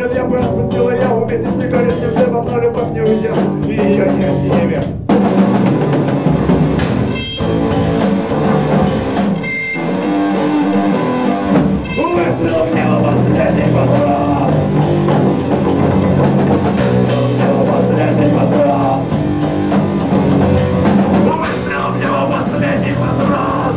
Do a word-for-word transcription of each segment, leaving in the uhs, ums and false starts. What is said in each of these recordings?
Может, я бы отпустила я вместе с сигаретным дымом, но любовь не уйдет, и ее не отнимет. Выстрел в небо последний патрон. Выстрел в небо последний патрон. Выстрел в небо последний патрон.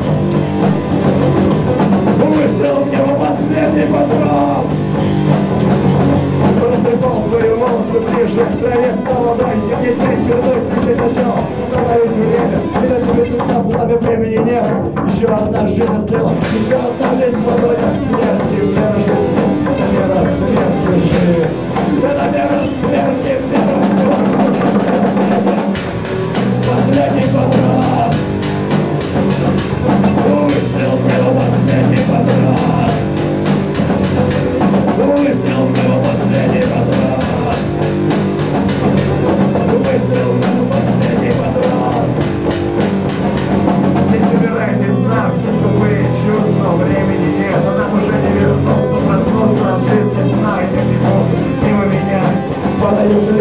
Выстрел в небо последний патрон. Растрепал свои волосы ближе к траве молодой. Я не здесь черной, здесь начал становить время. И на тебе тут на пламя времени нет. Еще одна жизнь осталась, еще одна жизнь подойдет. Нет, и вера жизни, это мера смерти жизни. Это мера смерти, мера смерти. Последний патрон. Выстрел в него последний патрон. Выстрел в него последний патрон. Выстрел в него последний патрон. Не собирайтесь знак, что вы чувство, времени нет, а нам уже не вернуться, проснулся от жизни, знаете, не могут, мимо меня подают